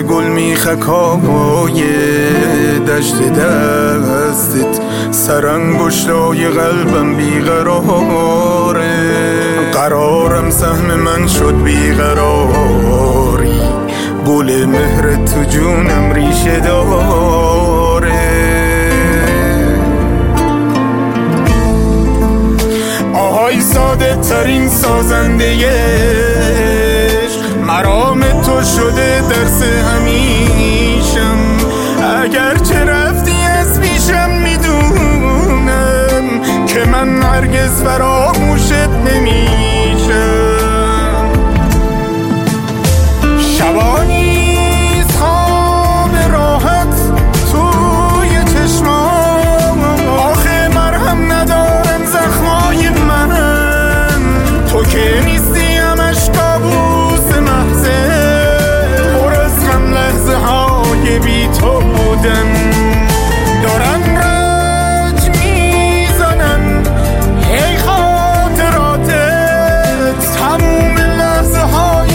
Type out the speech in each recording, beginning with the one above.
گل میخکای دشت دستت، سرانگشتای قلبم بیقراره. قرارم سهم من شد بیقراری، گل مهر تو جونم ریشه داره. آهای ساده ترین سازنده مرام تو شده درس همیشم. اگرچه رفتی از پیشم میدونم که من هرگز فراموشت نمیشم. شبانیز خواب راحت توی چشمام، آخه مرهم ندارن زخمای من. تو که نیستی همش کابوس محضه، پر از غم لحظه های بی تو بودن. دارن رج میزنن ای خاطراتت، تموم لحظه های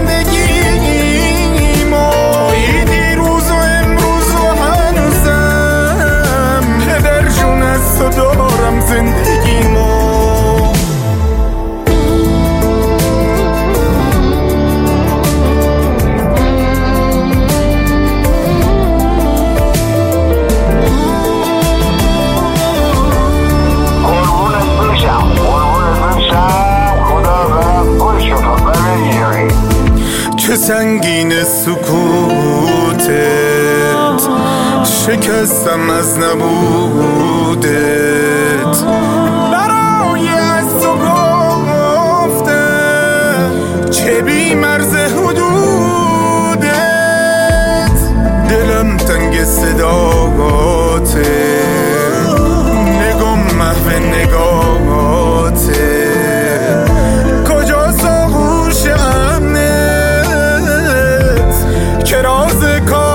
زندگی ما. دیروز و امروز و هنوزم پدر جون از تو دارم زندگی ما. چه سنگین سکوتت، شکستم از نبودت. برای از تو گفتم چه بی مرز حدودت. دلم تنگ صداقاته، نگم محو نگاهاته. کجاست آغوش امنت که راز کار